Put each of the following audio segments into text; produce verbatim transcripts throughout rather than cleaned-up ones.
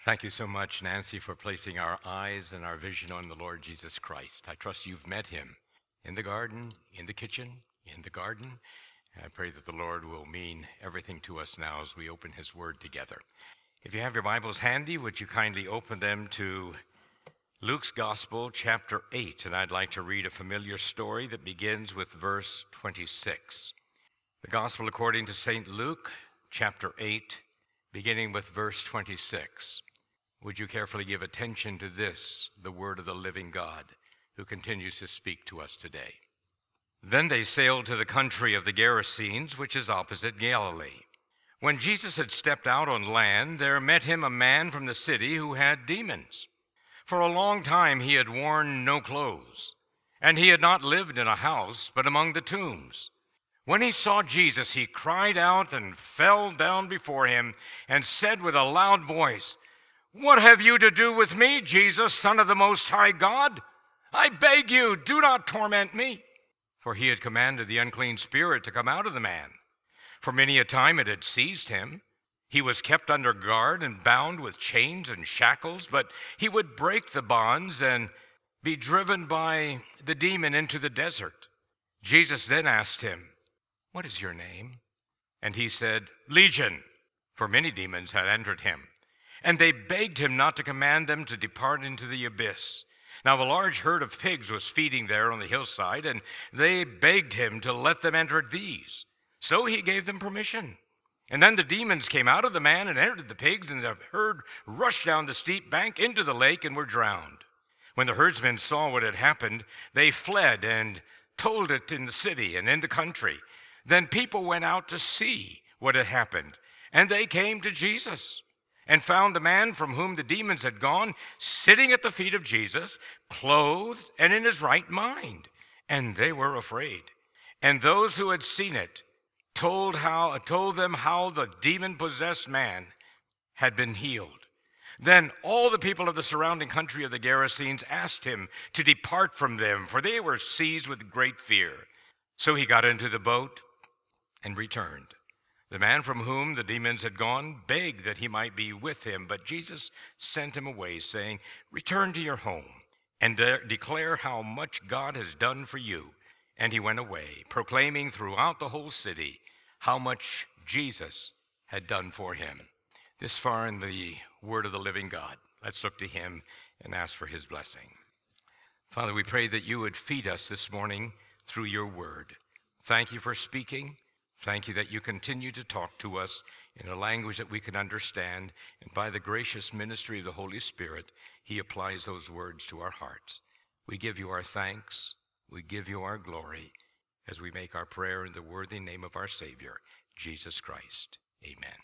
Thank you so much, Nancy, for placing our eyes and our vision on the Lord Jesus Christ. I trust you've met him in the garden, in the kitchen, in the garden. And I pray that the Lord will mean everything to us now as we open his word together. If you have your Bibles handy, would you kindly open them to Luke's Gospel, chapter eight, and I'd like to read a familiar story that begins with verse twenty-six. The Gospel according to Saint Luke, chapter eight, beginning with verse twenty-six. Would you carefully give attention to this, the word of the living God, who continues to speak to us today. Then they sailed to the country of the Gerasenes, which is opposite Galilee. When Jesus had stepped out on land, there met him a man from the city who had demons. For a long time he had worn no clothes, and he had not lived in a house, but among the tombs. When he saw Jesus, he cried out and fell down before him and said with a loud voice, "What have you to do with me, Jesus, Son of the Most High God? I beg you, do not torment me." For he had commanded the unclean spirit to come out of the man. For many a time it had seized him. He was kept under guard and bound with chains and shackles, but he would break the bonds and be driven by the demon into the desert. Jesus then asked him, "What is your name?" And he said, "Legion," for many demons had entered him. And they begged him not to command them to depart into the abyss. Now a large herd of pigs was feeding there on the hillside, and they begged him to let them enter these. So he gave them permission. And then the demons came out of the man and entered the pigs, and the herd rushed down the steep bank into the lake and were drowned. When the herdsmen saw what had happened, they fled and told it in the city and in the country. Then people went out to see what had happened, and they came to Jesus and found the man from whom the demons had gone sitting at the feet of Jesus, clothed and in his right mind. And they were afraid. And those who had seen it told how told them how the demon-possessed man had been healed. Then all the people of the surrounding country of the Gerasenes asked him to depart from them, for they were seized with great fear. So he got into the boat and returned. The man from whom the demons had gone begged that he might be with him, but Jesus sent him away, saying, "Return to your home and de- declare how much God has done for you." And he went away, proclaiming throughout the whole city how much Jesus had done for him. This far in the word of the living God. Let's look to him and ask for his blessing. Father, we pray that you would feed us this morning through your word. Thank you for speaking. Thank you that you continue to talk to us in a language that we can understand, and by the gracious ministry of the Holy Spirit, he applies those words to our hearts. We give you our thanks. We give you our glory as we make our prayer in the worthy name of our Savior, Jesus Christ. Amen.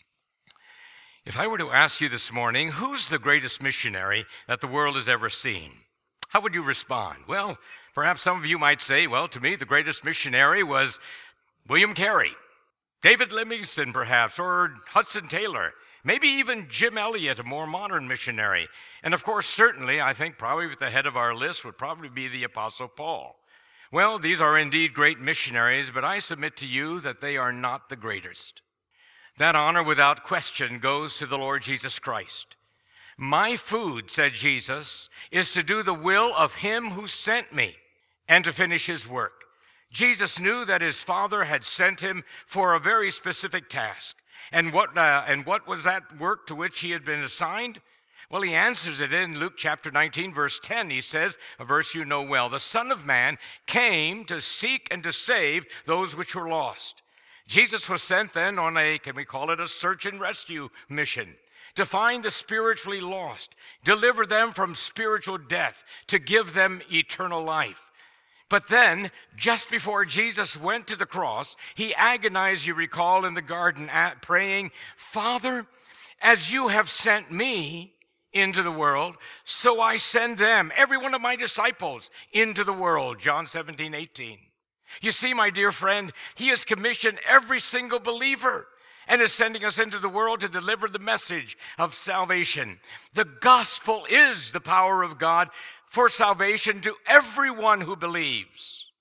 If I were to ask you this morning, who's the greatest missionary that the world has ever seen? How would you respond? Well, perhaps some of you might say, well, to me, the greatest missionary was William Carey, David Livingstone, perhaps, or Hudson Taylor, maybe even Jim Elliot, a more modern missionary. And of course, certainly, I think probably at the head of our list would probably be the Apostle Paul. Well, these are indeed great missionaries, but I submit to you that they are not the greatest. That honor, without question, goes to the Lord Jesus Christ. "My food," said Jesus, "is to do the will of him who sent me and to finish his work." Jesus knew that his Father had sent him for a very specific task. And what, uh, and what was that work to which he had been assigned? Well, he answers it in Luke chapter nineteen, verse ten. He says, a verse you know well, "The Son of Man came to seek and to save those which were lost." Jesus was sent then on a, can we call it a search and rescue mission, to find the spiritually lost, deliver them from spiritual death, to give them eternal life. But then, just before Jesus went to the cross, he agonized, you recall, in the garden, at praying, "Father, as you have sent me into the world, so I send them, every one of my disciples, into the world." John seventeen, eighteen. You see, my dear friend, he has commissioned every single believer and is sending us into the world to deliver the message of salvation. The gospel is the power of God for salvation to everyone who believes.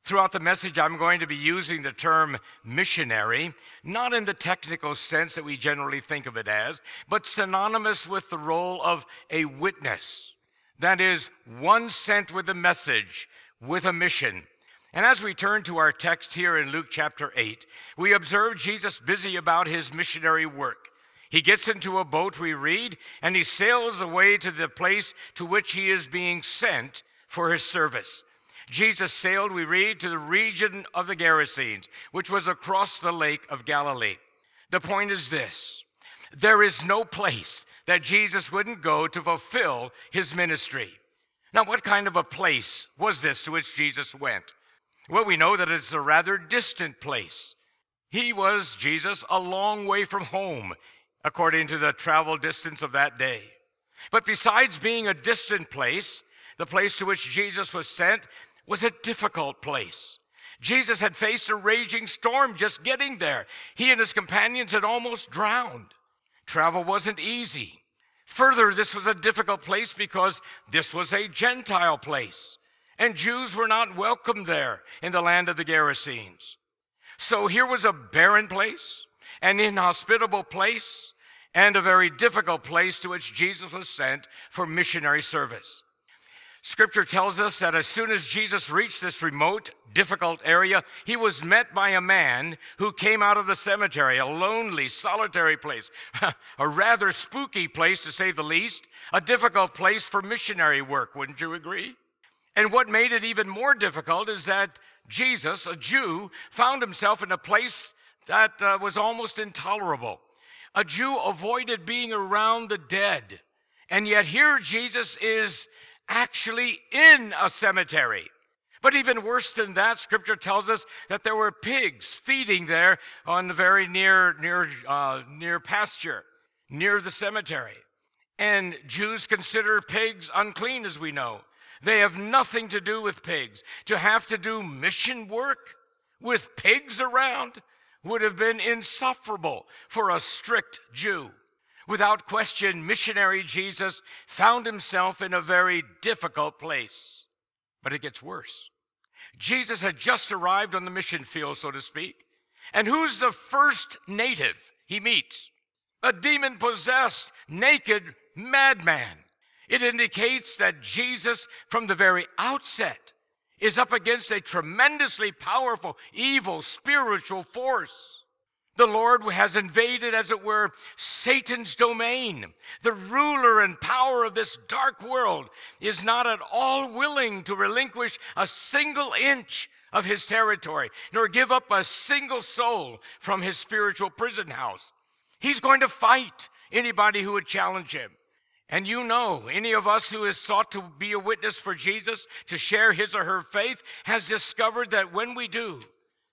Throughout the message, I'm going to be using the term missionary, not in the technical sense that we generally think of it as, but synonymous with the role of a witness. That is, one sent with a message, with a mission. And as we turn to our text here in Luke chapter eight, we observe Jesus busy about his missionary work. He gets into a boat, we read, and he sails away to the place to which he is being sent for his service. Jesus sailed, we read, to the region of the Gerasenes, which was across the lake of Galilee. The point is this: there is no place that Jesus wouldn't go to fulfill his ministry. Now, what kind of a place was this to which Jesus went? Well, we know that it's a rather distant place. He was, Jesus, a long way from home, according to the travel distance of that day. But besides being a distant place, the place to which Jesus was sent was a difficult place. Jesus had faced a raging storm just getting there. He and his companions had almost drowned. Travel wasn't easy. Further, this was a difficult place because this was a Gentile place, and Jews were not welcome there in the land of the Gerasenes. So here was a barren place, an inhospitable place, and a very difficult place to which Jesus was sent for missionary service. Scripture tells us that as soon as Jesus reached this remote, difficult area, he was met by a man who came out of the cemetery, a lonely, solitary place, a rather spooky place to say the least, a difficult place for missionary work, wouldn't you agree? And what made it even more difficult is that Jesus, a Jew, found himself in a place that uh, was almost intolerable. A Jew avoided being around the dead, and yet here Jesus is actually in a cemetery. But even worse than that, Scripture tells us that there were pigs feeding there on the very near, near, uh, near pasture, near the cemetery. And Jews consider pigs unclean, as we know. They have nothing to do with pigs. To have to do mission work with pigs around would have been insufferable for a strict Jew. Without question, missionary Jesus found himself in a very difficult place. But it gets worse. Jesus had just arrived on the mission field, so to speak. And who's the first native he meets? A demon-possessed, naked madman. It indicates that Jesus, from the very outset, is up against a tremendously powerful, evil, spiritual force. The Lord has invaded, as it were, Satan's domain. The ruler and power of this dark world is not at all willing to relinquish a single inch of his territory, nor give up a single soul from his spiritual prison house. He's going to fight anybody who would challenge him. And you know, any of us who has sought to be a witness for Jesus, to share his or her faith, has discovered that when we do,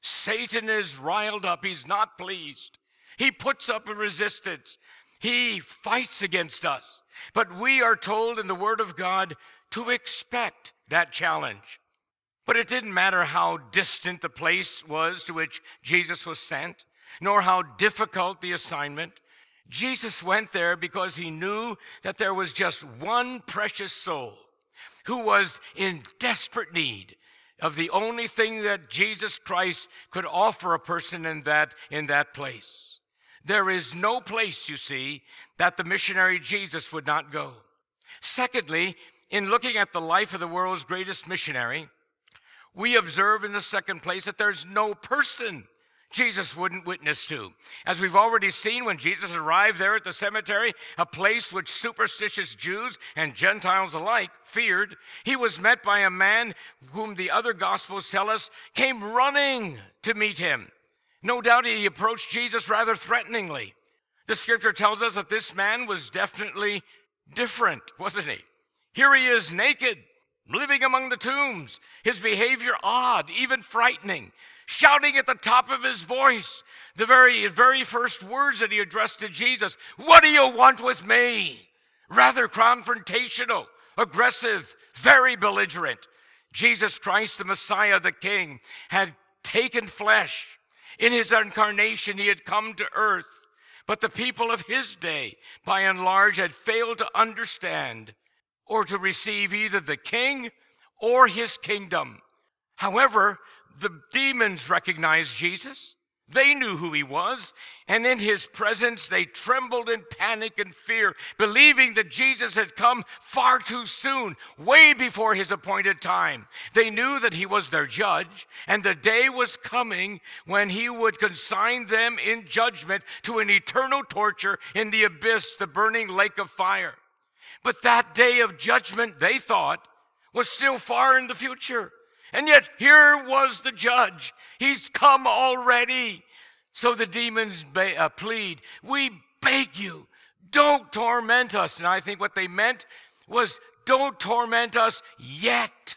Satan is riled up. He's not pleased. He puts up a resistance. He fights against us. But we are told in the Word of God to expect that challenge. But it didn't matter how distant the place was to which Jesus was sent, nor how difficult the assignment. Jesus went there because he knew that there was just one precious soul who was in desperate need of the only thing that Jesus Christ could offer a person in that, in that place. There is no place, you see, that the missionary Jesus would not go. Secondly, in looking at the life of the world's greatest missionary, we observe in the second place that there's no person Jesus wouldn't witness to. As we've already seen, when Jesus arrived there at the cemetery, a place which superstitious Jews and Gentiles alike feared, he was met by a man whom the other Gospels tell us came running to meet him. No doubt he approached Jesus rather threateningly. The Scripture tells us that this man was definitely different, wasn't he? Here he is naked, living among the tombs, his behavior odd, even frightening, shouting at the top of his voice the very, very first words that he addressed to Jesus. What do you want with me? Rather confrontational, aggressive, very belligerent. Jesus Christ, the Messiah, the King, had taken flesh. In his incarnation, he had come to earth. But the people of his day, by and large, had failed to understand or to receive either the King or his kingdom. However, the demons recognized Jesus. They knew who he was, and in his presence they trembled in panic and fear, believing that Jesus had come far too soon, way before his appointed time. They knew that he was their judge, and the day was coming when he would consign them in judgment to an eternal torture in the abyss, the burning lake of fire. But that day of judgment, they thought, was still far in the future. And yet here was the judge. He's come already. So the demons ba- uh, plead, we beg you, don't torment us. And I think what they meant was, don't torment us yet.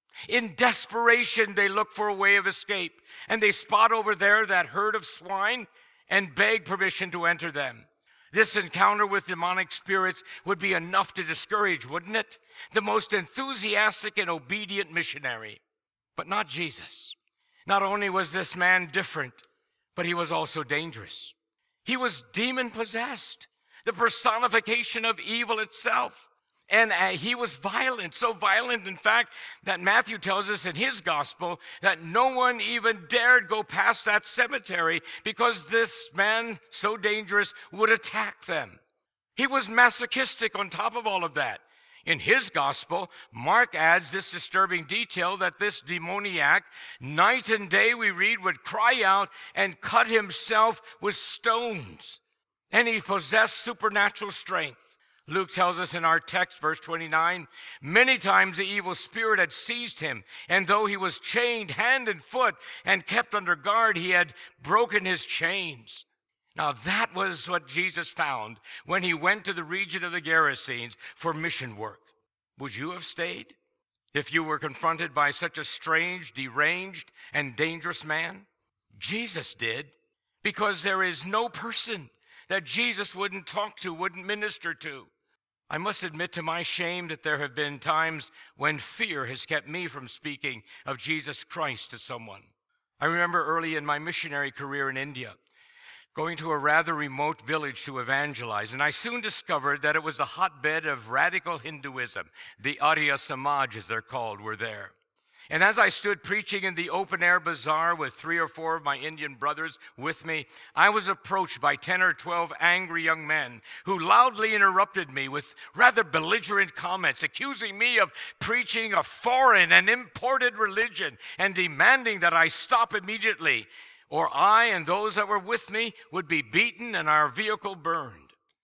In desperation, they look for a way of escape. And they spot over there that herd of swine and beg permission to enter them. This encounter with demonic spirits would be enough to discourage, wouldn't it? The most enthusiastic and obedient missionary. But not Jesus. Not only was this man different, but he was also dangerous. He was demon-possessed, the personification of evil itself. And uh, he was violent, so violent, in fact, that Matthew tells us in his gospel that no one even dared go past that cemetery because this man, so dangerous, would attack them. He was masochistic on top of all of that. In his gospel, Mark adds this disturbing detail that this demoniac, night and day, we read, would cry out and cut himself with stones. And he possessed supernatural strength. Luke tells us in our text, verse twenty-nine, many times the evil spirit had seized him, and though he was chained hand and foot and kept under guard, he had broken his chains. Now that was what Jesus found when he went to the region of the Gerasenes for mission work. Would you have stayed if you were confronted by such a strange, deranged, and dangerous man? Jesus did, because there is no person that Jesus wouldn't talk to, wouldn't minister to. I must admit to my shame that there have been times when fear has kept me from speaking of Jesus Christ to someone. I remember early in my missionary career in India, going to a rather remote village to evangelize, and I soon discovered that it was the hotbed of radical Hinduism. The Arya Samaj, as they're called, were there. And as I stood preaching in the open-air bazaar with three or four of my Indian brothers with me, I was approached by ten or twelve angry young men who loudly interrupted me with rather belligerent comments, accusing me of preaching a foreign and imported religion and demanding that I stop immediately, or I and those that were with me would be beaten and our vehicle burned.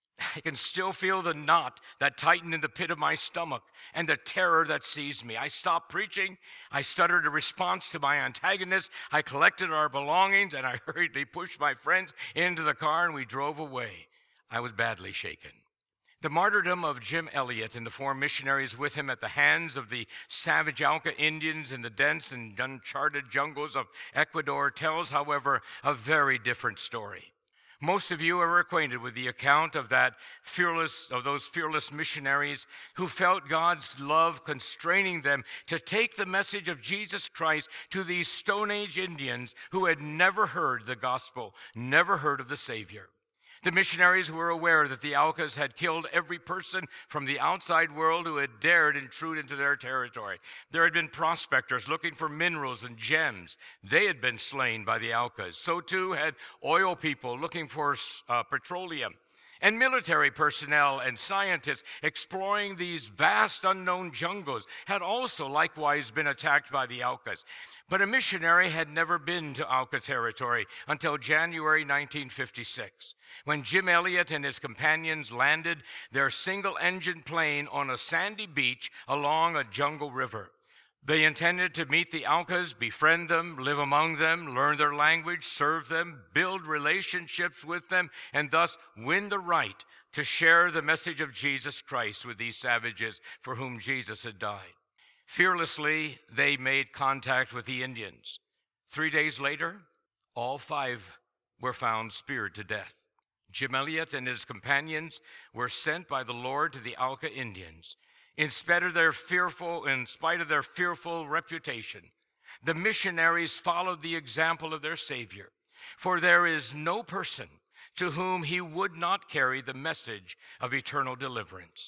I can still feel the knot that tightened in the pit of my stomach and the terror that seized me. I stopped preaching. I stuttered a response to my antagonist. I collected our belongings and I hurriedly pushed my friends into the car and we drove away. I was badly shaken. The martyrdom of Jim Elliot and the four missionaries with him at the hands of the savage Auca Indians in the dense and uncharted jungles of Ecuador tells, however, a very different story. Most of you are acquainted with the account of that fearless, of those fearless missionaries who felt God's love constraining them to take the message of Jesus Christ to these Stone Age Indians who had never heard the gospel, never heard of the Savior. The missionaries were aware that the Aucas had killed every person from the outside world who had dared intrude into their territory. There had been prospectors looking for minerals and gems. They had been slain by the Aucas. So too had oil people looking for uh, petroleum. And military personnel and scientists exploring these vast unknown jungles had also likewise been attacked by the Aucas. But a missionary had never been to Auca territory until January nineteen fifty-six, when Jim Elliot and his companions landed their single-engine plane on a sandy beach along a jungle river. They intended to meet the Aucas, befriend them, live among them, learn their language, serve them, build relationships with them, and thus win the right to share the message of Jesus Christ with these savages for whom Jesus had died. Fearlessly, they made contact with the Indians. Three days later, all five were found speared to death. Jim Elliot and his companions were sent by the Lord to the Auca Indians. In spite of their fearful, in spite of their fearful reputation, the missionaries followed the example of their Savior. For there is no person to whom he would not carry the message of eternal deliverance.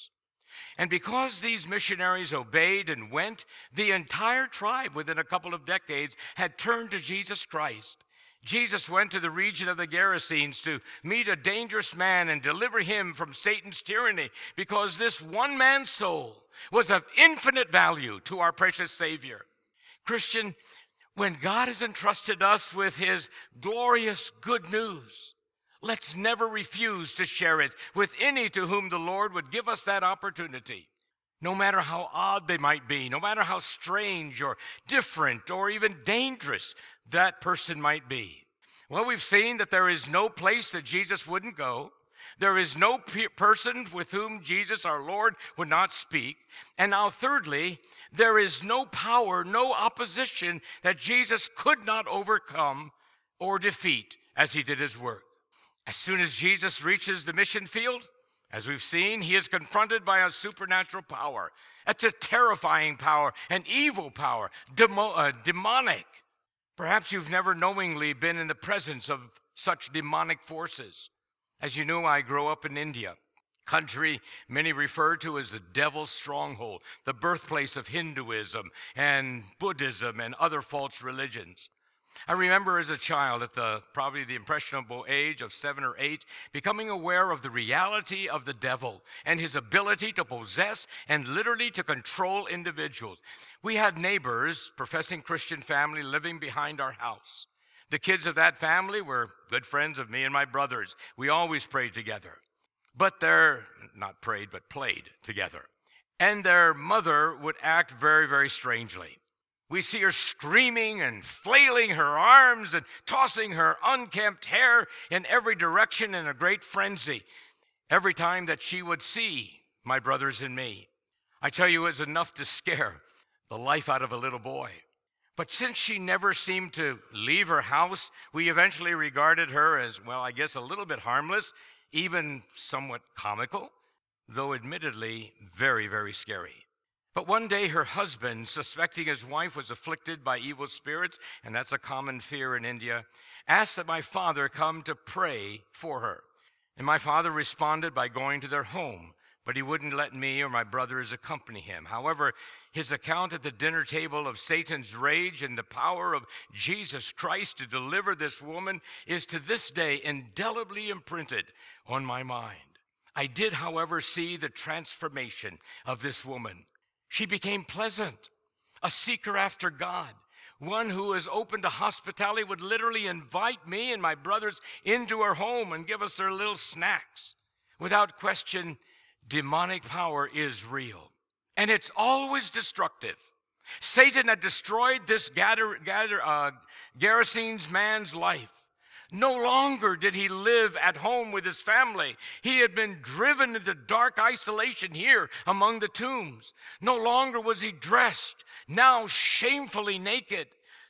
And because these missionaries obeyed and went, the entire tribe within a couple of decades had turned to Jesus Christ. Jesus went to the region of the Gerasenes to meet a dangerous man and deliver him from Satan's tyranny, because this one man's soul was of infinite value to our precious Savior. Christian, when God has entrusted us with his glorious good news, let's never refuse to share it with any to whom the Lord would give us that opportunity. No matter how odd they might be, no matter how strange or different or even dangerous that person might be. Well, we've seen that there is no place that Jesus wouldn't go. There is no pe- person with whom Jesus, our Lord, would not speak. And now thirdly, there is no power, no opposition that Jesus could not overcome or defeat as he did his work. As soon as Jesus reaches the mission field, as we've seen, he is confronted by a supernatural power. It's a terrifying power, an evil power, demo, uh, demonic. Perhaps you've never knowingly been in the presence of such demonic forces. As you know, I grew up in India, country many refer to as the devil's stronghold, the birthplace of Hinduism and Buddhism and other false religions. I remember as a child, at the probably the impressionable age of seven or eight, becoming aware of the reality of the devil and his ability to possess and literally to control individuals. We had neighbors, professing Christian family, living behind our house. The kids of that family were good friends of me and my brothers. We always prayed together. But they're not prayed, but played together. And their mother would act very, very strangely. We see her screaming and flailing her arms and tossing her unkempt hair in every direction in a great frenzy every time that she would see my brothers and me. I tell you, it was enough to scare the life out of a little boy. But since she never seemed to leave her house, we eventually regarded her as, well, I guess a little bit harmless, even somewhat comical, though admittedly very, very scary. But one day her husband, suspecting his wife was afflicted by evil spirits, and that's a common fear in India, asked that my father come to pray for her. And my father responded by going to their home, but he wouldn't let me or my brothers accompany him. However, his account at the dinner table of Satan's rage and the power of Jesus Christ to deliver this woman is to this day indelibly imprinted on my mind. I did, however, see the transformation of this woman. She became pleasant, a seeker after God, one who was open to hospitality, would literally invite me and my brothers into her home and give us their little snacks. Without question, demonic power is real, and it's always destructive. Satan had destroyed this gather, gather, uh, Gerasenes man's life. No longer did he live at home with his family. He had been driven into dark isolation here among the tombs. No longer was he dressed, now shamefully naked.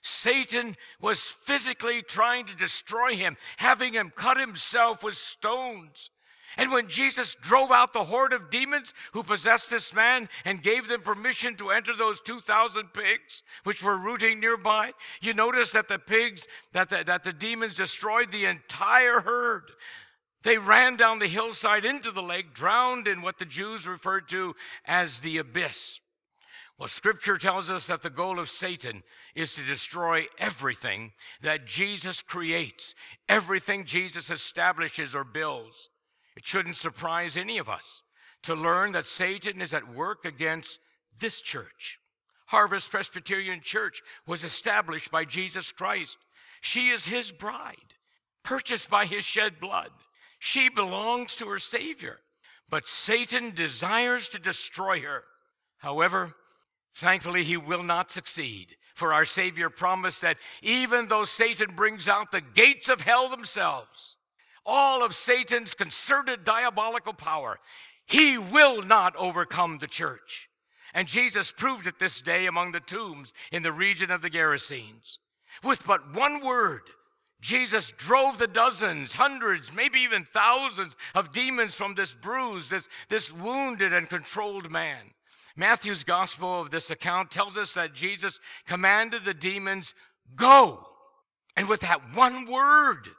Satan was physically trying to destroy him, having him cut himself with stones. And when Jesus drove out the horde of demons who possessed this man and gave them permission to enter those two thousand pigs, which were rooting nearby, you notice that the pigs, that the, that the demons destroyed the entire herd. They ran down the hillside into the lake, drowned in what the Jews referred to as the abyss. Well, Scripture tells us that the goal of Satan is to destroy everything that Jesus creates, everything Jesus establishes or builds. It shouldn't surprise any of us to learn that Satan is at work against this church. Harvest Presbyterian Church was established by Jesus Christ. She is his bride, purchased by his shed blood. She belongs to her Savior, but Satan desires to destroy her. However, thankfully, he will not succeed, for our Savior promised that even though Satan brings out the gates of hell themselves, all of Satan's concerted diabolical power, he will not overcome the church. And Jesus proved it this day among the tombs in the region of the Gerasenes. With but one word, Jesus drove the dozens, hundreds, maybe even thousands of demons from this bruised, this, this wounded and controlled man. Matthew's gospel of this account tells us that Jesus commanded the demons, "Go!" And with that one word,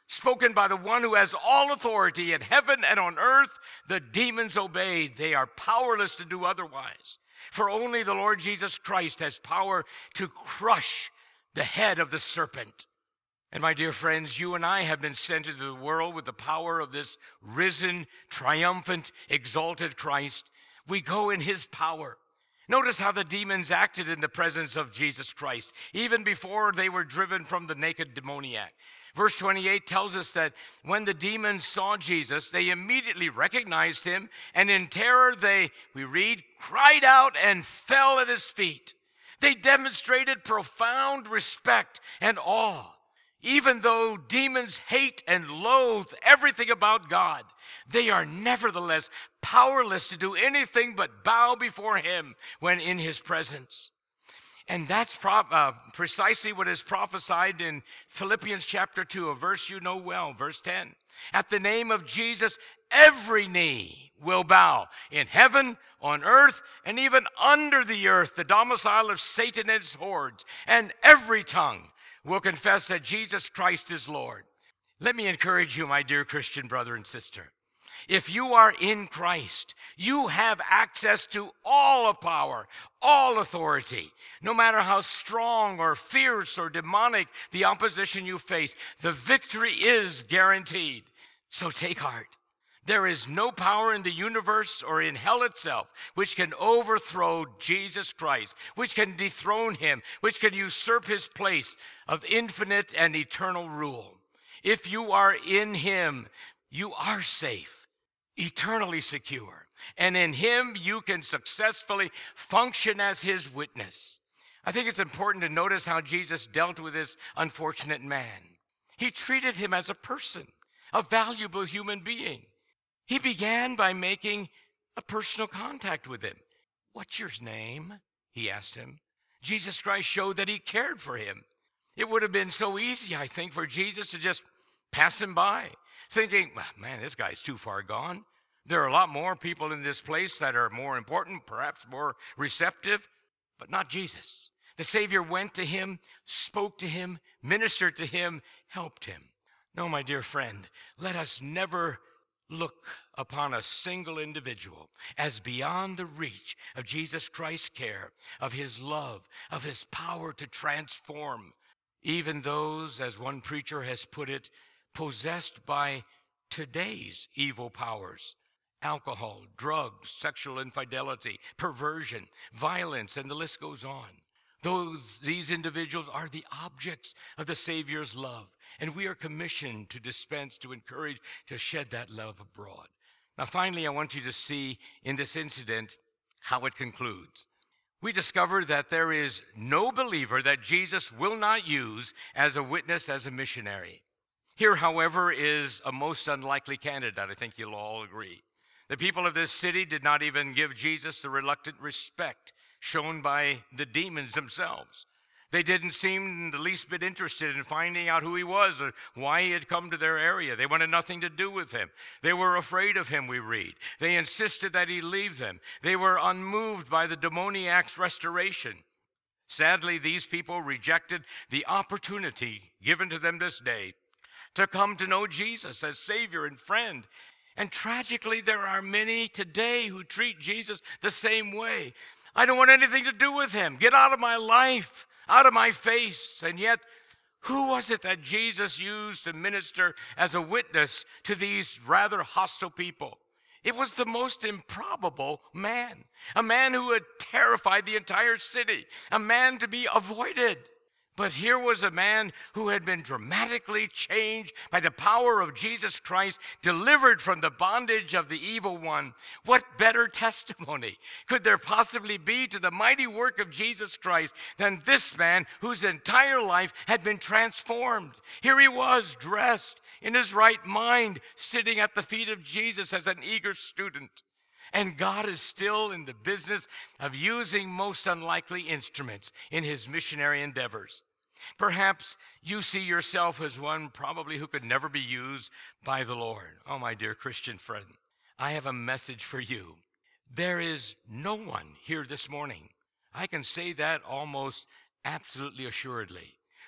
spoken by the one who has all authority in heaven and on earth. The demons obeyed. They are powerless to do otherwise. For only the Lord Jesus Christ has power to crush the head of the serpent. And my dear friends, you and I have been sent into the world with the power of this risen, triumphant, exalted Christ. We go in his power. Notice how the demons acted in the presence of Jesus Christ, even before they were driven from the naked demoniac. Verse twenty-eight tells us that when the demons saw Jesus, they immediately recognized him, and in terror they, we read, cried out and fell at his feet. They demonstrated profound respect and awe. Even though demons hate and loathe everything about God, they are nevertheless powerless to do anything but bow before him when in his presence. And that's pro- uh, precisely what is prophesied in Philippians chapter two, a verse you know well, verse ten. At the name of Jesus, every knee will bow in heaven, on earth, and even under the earth, the domicile of Satan and his hordes, and every tongue will confess that Jesus Christ is Lord. Let me encourage you, my dear Christian brother and sister. If you are in Christ, you have access to all of power, all authority. No matter how strong or fierce or demonic the opposition you face, the victory is guaranteed. So take heart. There is no power in the universe or in hell itself which can overthrow Jesus Christ, which can dethrone him, which can usurp his place of infinite and eternal rule. If you are in him, you are safe, eternally secure, and in him you can successfully function as his witness. I think it's important to notice how Jesus dealt with this unfortunate man. He treated him as a person, a valuable human being. He began by making a personal contact with him. "What's your name?" he asked him. Jesus Christ showed that he cared for him. It would have been so easy, I think, for Jesus to just pass him by, thinking, man, this guy's too far gone. There are a lot more people in this place that are more important, perhaps more receptive, but not Jesus. The Savior went to him, spoke to him, ministered to him, helped him. No, my dear friend, let us never look upon a single individual as beyond the reach of Jesus Christ's care, of his love, of his power to transform. Even those, as one preacher has put it, possessed by today's evil powers. Alcohol, drugs, sexual infidelity, perversion, violence, and the list goes on. Those, these individuals are the objects of the Savior's love, and we are commissioned to dispense, to encourage, to shed that love abroad. Now, finally, I want you to see in this incident how it concludes. We discover that there is no believer that Jesus will not use as a witness, as a missionary. Here, however, is a most unlikely candidate. I think you'll all agree. The people of this city did not even give Jesus the reluctant respect shown by the demons themselves. They didn't seem the least bit interested in finding out who he was or why he had come to their area. They wanted nothing to do with him. They were afraid of him, we read. They insisted that he leave them. They were unmoved by the demoniac's restoration. Sadly, these people rejected the opportunity given to them this day to come to know Jesus as Savior and friend. And tragically, there are many today who treat Jesus the same way. I don't want anything to do with him. Get out of my life, out of my face. And yet, who was it that Jesus used to minister as a witness to these rather hostile people? It was the most improbable man, a man who had terrified the entire city, a man to be avoided. But here was a man who had been dramatically changed by the power of Jesus Christ, delivered from the bondage of the evil one. What better testimony could there possibly be to the mighty work of Jesus Christ than this man whose entire life had been transformed? Here he was, dressed in his right mind, sitting at the feet of Jesus as an eager student. And God is still in the business of using most unlikely instruments in his missionary endeavors. Perhaps you see yourself as one probably who could never be used by the Lord. Oh, my dear Christian friend, I have a message for you. There is no one here this morning, I can say that almost absolutely assuredly,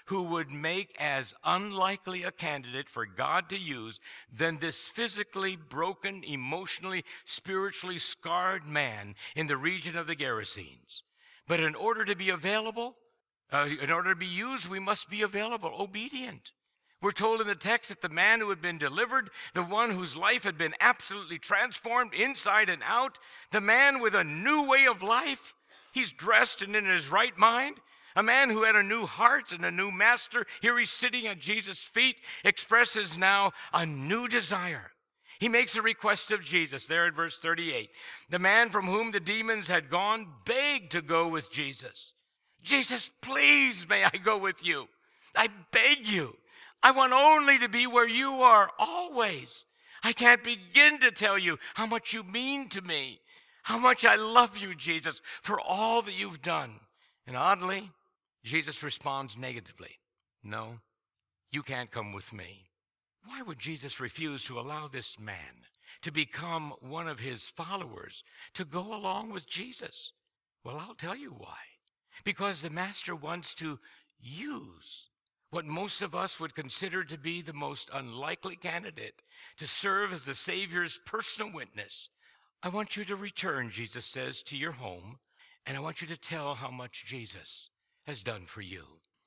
who would make as unlikely a candidate for God to use than this physically broken, emotionally, spiritually scarred man in the region of the Gerasenes. But in order to be available, uh, in order to be used, we must be available, obedient. We're told in the text that the man who had been delivered, the one whose life had been absolutely transformed inside and out, the man with a new way of life, he's dressed and in his right mind, a man who had a new heart and a new master, here he's sitting at Jesus' feet, expresses now a new desire. He makes a request of Jesus there in verse thirty-eight. The man from whom the demons had gone begged to go with Jesus. Jesus, please, may I go with you? I beg you. I want only to be where you are always. I can't begin to tell you how much you mean to me, how much I love you, Jesus, for all that you've done. And oddly, Jesus responds negatively. No, you can't come with me. Why would Jesus refuse to allow this man to become one of his followers, to go along with Jesus? Well, I'll tell you why. Because the master wants to use what most of us would consider to be the most unlikely candidate to serve as the Savior's personal witness. I want you to return, Jesus says, to your home, and I want you to tell how much Jesus has done for you.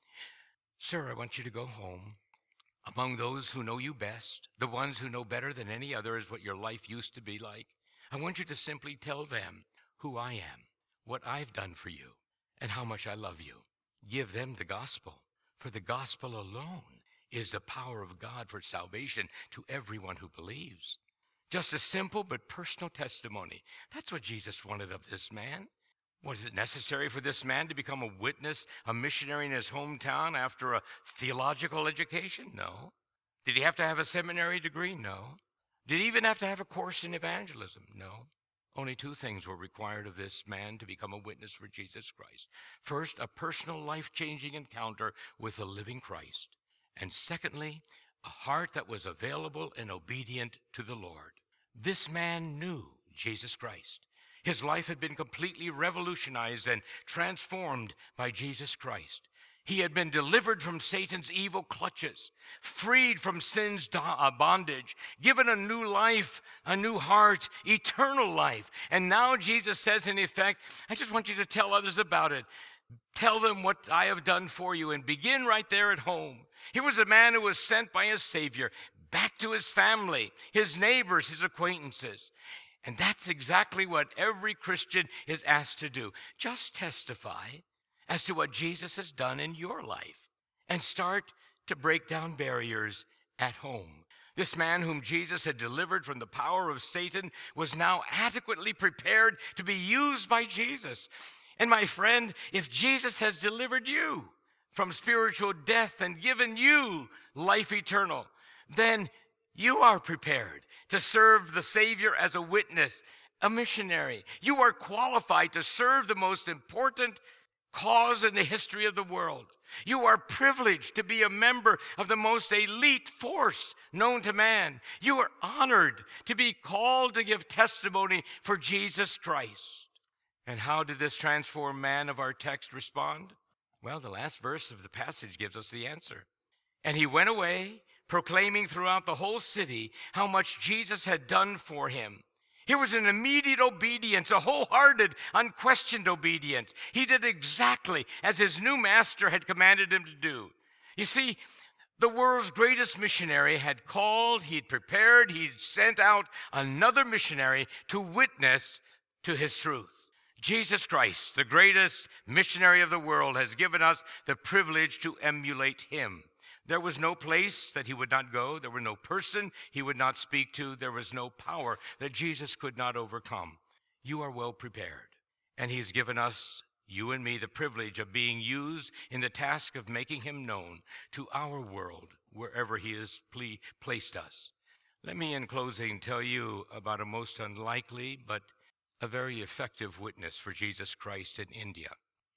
Sir, I want you to go home among those who know you best, the ones who know better than any others what your life used to be like. I want you to simply tell them who I am, what I've done for you, and how much I love you. Give them the gospel, for the gospel alone is the power of God for salvation to everyone who believes. Just a simple but personal testimony. That's what Jesus wanted of this man. Was it necessary for this man to become a witness, a missionary in his hometown after a theological education? No. Did he have to have a seminary degree? No. Did he even have to have a course in evangelism? No. Only two things were required of this man to become a witness for Jesus Christ. First, a personal life-changing encounter with the living Christ. And secondly, a heart that was available and obedient to the Lord. This man knew Jesus Christ. His life had been completely revolutionized and transformed by Jesus Christ. He had been delivered from Satan's evil clutches, freed from sin's bondage, given a new life, a new heart, eternal life. And now Jesus says, in effect, I just want you to tell others about it. Tell them what I have done for you, and begin right there at home. Here was a man who was sent by his Savior back to his family, his neighbors, his acquaintances. And that's exactly what every Christian is asked to do. Just testify as to what Jesus has done in your life and start to break down barriers at home. This man whom Jesus had delivered from the power of Satan was now adequately prepared to be used by Jesus. And my friend, if Jesus has delivered you from spiritual death and given you life eternal, then you are prepared to serve the Savior as a witness, a missionary. You are qualified to serve the most important cause in the history of the world. You are privileged to be a member of the most elite force known to man. You are honored to be called to give testimony for Jesus Christ. And how did this transformed man of our text respond? Well, the last verse of the passage gives us the answer. And he went away, proclaiming throughout the whole city how much Jesus had done for him. Here was an immediate obedience, a wholehearted, unquestioned obedience. He did exactly as his new master had commanded him to do. You see, the world's greatest missionary had called, he'd prepared, he'd sent out another missionary to witness to his truth. Jesus Christ, the greatest missionary of the world, has given us the privilege to emulate him. There was no place that he would not go. There was no person he would not speak to. There was no power that Jesus could not overcome. You are well prepared. And he's given us, you and me, the privilege of being used in the task of making him known to our world, wherever he has ple- placed us. Let me, in closing, tell you about a most unlikely but a very effective witness for Jesus Christ in India.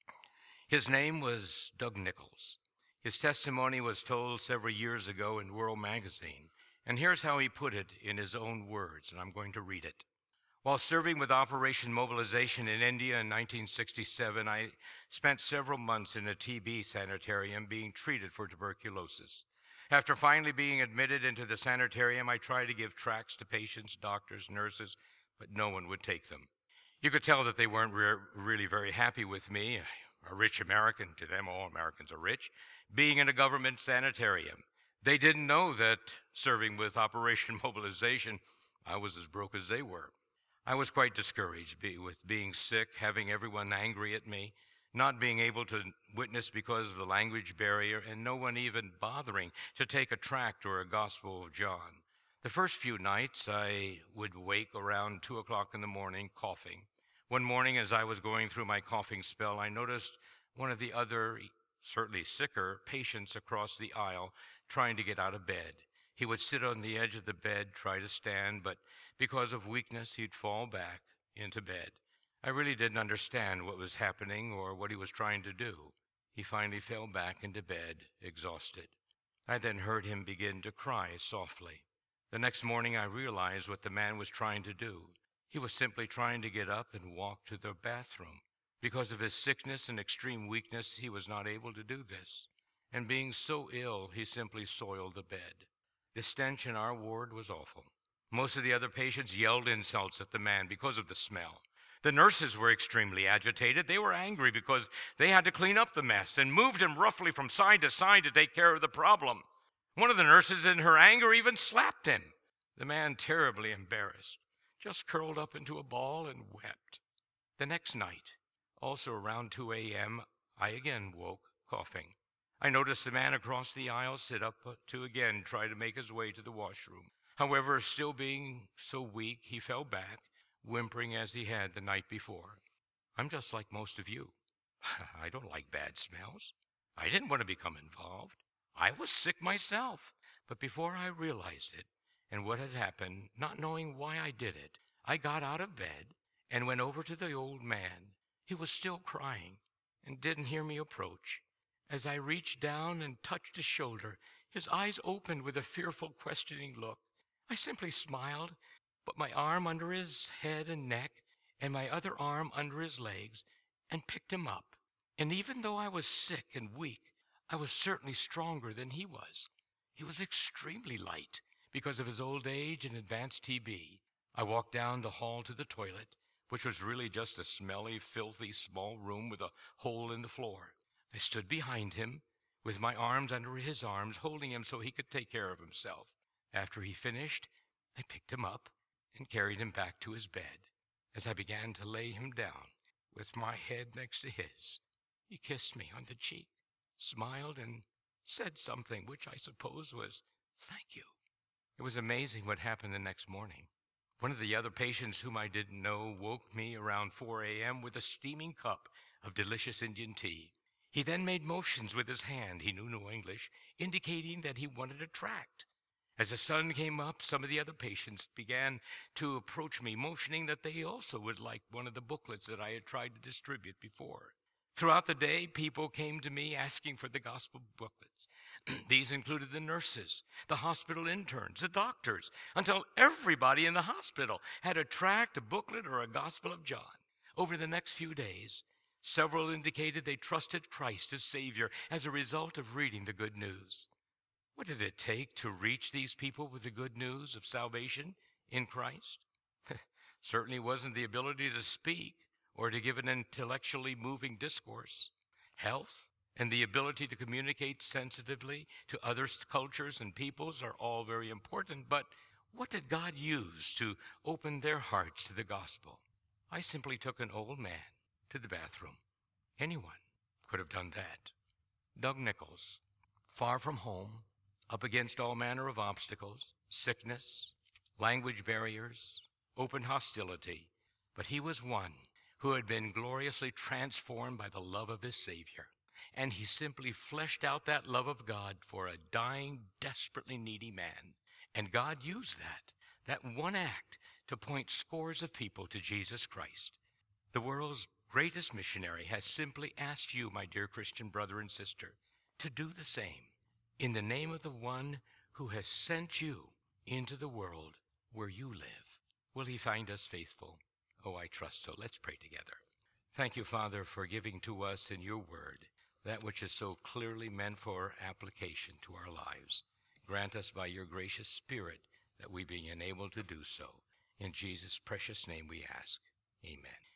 His name was Doug Nichols. His testimony was told several years ago in World Magazine, and here's how he put it in his own words, and I'm going to read it. While serving with Operation Mobilization in India in nineteen sixty-seven, I spent several months in a T B sanitarium being treated for tuberculosis. After finally being admitted into the sanitarium, I tried to give tracts to patients, doctors, nurses, but no one would take them. You could tell that they weren't re- really very happy with me, a rich American. To them, all Americans are rich, being in a government sanitarium. They didn't know that serving with Operation Mobilization, I was as broke as they were. I was quite discouraged be, with being sick, having everyone angry at me, not being able to witness because of the language barrier, and no one even bothering to take a tract or a Gospel of John. The first few nights, I would wake around two o'clock in the morning coughing. One morning, as I was going through my coughing spell, I noticed one of the other, certainly sicker, patients across the aisle trying to get out of bed. He would sit on the edge of the bed, try to stand, but because of weakness, he'd fall back into bed. I really didn't understand what was happening or what he was trying to do. He finally fell back into bed, exhausted. I then heard him begin to cry softly. The next morning, I realized what the man was trying to do. He was simply trying to get up and walk to the bathroom. Because of his sickness and extreme weakness, he was not able to do this. And being so ill, he simply soiled the bed. The stench in our ward was awful. Most of the other patients yelled insults at the man because of the smell. The nurses were extremely agitated. They were angry because they had to clean up the mess and moved him roughly from side to side to take care of the problem. One of the nurses, in her anger, even slapped him. The man, terribly embarrassed, just curled up into a ball and wept. The next night, also around two a.m., I again woke, coughing. I noticed the man across the aisle sit up to again try to make his way to the washroom. However, still being so weak, he fell back, whimpering as he had the night before. I'm just like most of you. I don't like bad smells. I didn't want to become involved. I was sick myself. But before I realized it and what had happened, not knowing why I did it, I got out of bed and went over to the old man. He was still crying and didn't hear me approach. As I reached down and touched his shoulder, his eyes opened with a fearful, questioning look. I simply smiled, put my arm under his head and neck and my other arm under his legs and picked him up. And even though I was sick and weak, I was certainly stronger than he was. He was extremely light because of his old age and advanced T B. I walked down the hall to the toilet, which was really just a smelly, filthy, small room with a hole in the floor. I stood behind him with my arms under his arms, holding him so he could take care of himself. After he finished, I picked him up and carried him back to his bed. As I began to lay him down with my head next to his, he kissed me on the cheek, smiled, and said something which I suppose was, "Thank you." It was amazing what happened the next morning. One of the other patients whom I didn't know woke me around four a.m. with a steaming cup of delicious Indian tea. He then made motions with his hand, he knew no English, indicating that he wanted a tract. As the sun came up, some of the other patients began to approach me, motioning that they also would like one of the booklets that I had tried to distribute before. Throughout the day, people came to me asking for the gospel booklets. These included the nurses, the hospital interns, the doctors, until everybody in the hospital had a tract, a booklet, or a Gospel of John. Over the next few days, several indicated they trusted Christ as Savior as a result of reading the good news. What did it take to reach these people with the good news of salvation in Christ? Certainly wasn't the ability to speak or to give an intellectually moving discourse. Health and the ability to communicate sensitively to other cultures and peoples are all very important, but what did God use to open their hearts to the gospel? I simply took an old man to the bathroom. Anyone could have done that. Doug Nichols, far from home, up against all manner of obstacles, sickness, language barriers, open hostility, but he was one who had been gloriously transformed by the love of his Savior. And he simply fleshed out that love of God for a dying, desperately needy man. And God used that, that one act, to point scores of people to Jesus Christ. The world's greatest missionary has simply asked you, my dear Christian brother and sister, to do the same in the name of the one who has sent you into the world where you live. Will he find us faithful? Oh, I trust so. Let's pray together. Thank you, Father, for giving to us in your word that which is so clearly meant for application to our lives. Grant us by your gracious Spirit that we be enabled to do so. In Jesus' precious name we ask. Amen.